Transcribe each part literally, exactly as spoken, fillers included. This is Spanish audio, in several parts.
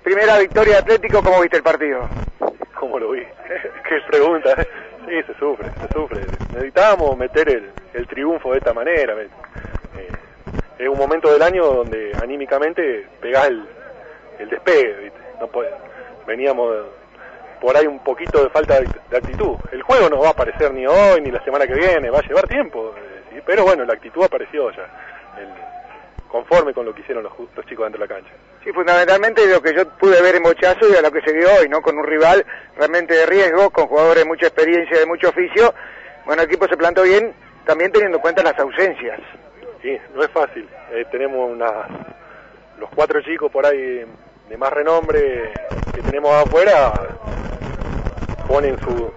primera victoria de Atlético, ¿cómo viste el partido? ¿Cómo lo vi? Qué pregunta. Sí, se sufre, se sufre. Necesitábamos meter el, el triunfo de esta manera. Eh, es un momento del año donde anímicamente pegás el, el despegue, ¿viste? No puede, veníamos por ahí un poquito de falta de, de actitud. El juego no va a aparecer ni hoy ni la semana que viene, va a llevar tiempo. Eh, ¿sí? Pero bueno, la actitud apareció ya. El, conforme con lo que hicieron los, los chicos dentro de la cancha. Sí, fundamentalmente lo que yo pude ver en Bochazo y a lo que se vio hoy, ¿no? Con un rival realmente de riesgo, con jugadores de mucha experiencia, de mucho oficio. Bueno, el equipo se plantó bien, también teniendo en cuenta las ausencias. Sí, no es fácil. Eh, tenemos unas, los cuatro chicos por ahí de más renombre que tenemos afuera, ponen su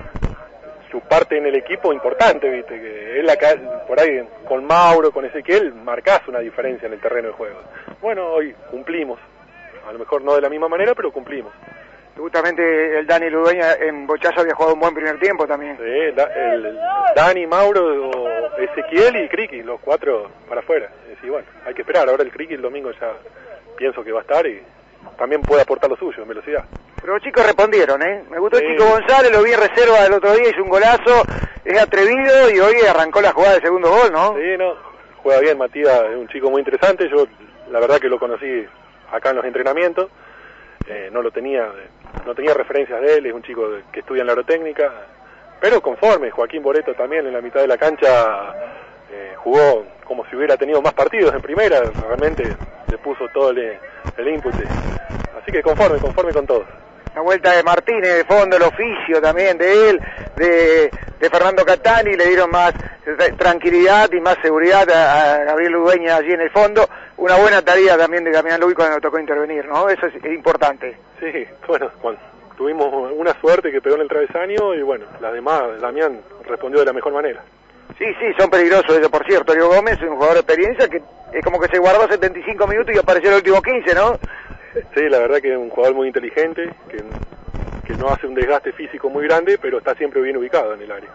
su parte en el equipo importante, viste, que es la por ahí con Mauro, con Ezequiel, marcás una diferencia en el terreno de juego. Bueno, hoy cumplimos, a lo mejor no de la misma manera, pero cumplimos. Justamente el Dani Ludueña en Bochazo había jugado un buen primer tiempo también. Sí, da, el Dani, Mauro, Ezequiel y Criqui, los cuatro para afuera. Y bueno, hay que esperar, ahora el Criqui el domingo ya pienso que va a estar y también puede aportar lo suyo en velocidad. Pero los chicos respondieron, ¿eh? Me gustó sí. el Chico González, lo vi en reserva el otro día, hizo un golazo, es atrevido y hoy arrancó la jugada del segundo gol, ¿no? Sí, no, juega bien Matías, es un chico muy interesante, yo la verdad que lo conocí acá en los entrenamientos, eh, no lo tenía, no tenía referencias de él, es un chico que estudia en la aerotécnica, pero conforme, Joaquín Boreto también en la mitad de la cancha eh, jugó como si hubiera tenido más partidos en primera, realmente le puso todo el, el input, así que conforme, conforme con todo. La vuelta de Martínez de fondo, el oficio también de él, de, de Fernando Catani, le dieron más tranquilidad y más seguridad a, a Gabriel Ludueña allí en el fondo. Una buena tarea también de Damián Luis cuando nos tocó intervenir, ¿no? Eso es, es importante. Sí, bueno, cuando tuvimos una suerte que pegó en el travesaño y bueno, las demás, Damián respondió de la mejor manera. Sí, sí, son peligrosos ellos, por cierto. Leo Gómez es un jugador de experiencia que es como que se guardó setenta y cinco minutos y apareció el último quince, ¿no? Sí, la verdad que es un jugador muy inteligente, que, que no hace un desgaste físico muy grande, pero está siempre bien ubicado en el área.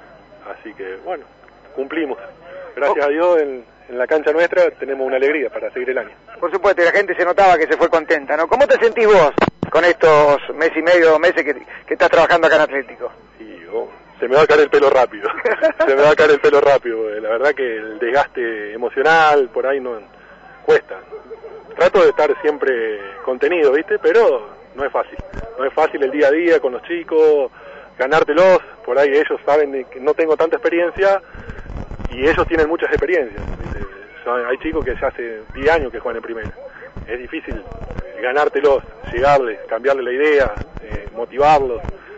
Así que, bueno, cumplimos. Gracias oh. a Dios, en, en la cancha nuestra tenemos una alegría para seguir el año. Por supuesto, y la gente se notaba que se fue contenta, ¿no? ¿Cómo te sentís vos con estos mes y medio, dos meses que, que estás trabajando acá en Atlético? Sí, oh, se me va a caer el pelo rápido. se me va a caer el pelo rápido. La verdad que el desgaste emocional por ahí no cuesta. Trato de estar siempre contenido, ¿viste? Pero no es fácil. No es fácil el día a día con los chicos, ganártelos. Por ahí ellos saben de que no tengo tanta experiencia y ellos tienen muchas experiencias, ¿viste? Hay chicos que ya hace diez años que juegan en primera. Es difícil ganártelos, llegarles, cambiarles la idea, eh, motivarlos.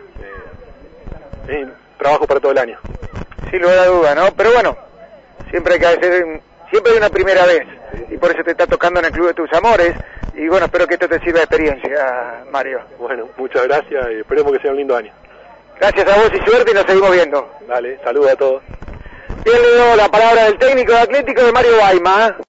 Eh, es trabajo para todo el año. Sin lugar a duda, ¿no? Pero bueno, siempre hay que hacer, siempre hay una primera vez. Y por eso te está tocando en el club de tus amores. Y bueno, espero que esto te sirva de experiencia, Mario. Bueno, muchas gracias y esperemos que sea un lindo año. Gracias a vos y suerte y nos seguimos viendo. Dale, saludos a todos. Bien, le doy la palabra del técnico de Atlético de Mario Baima.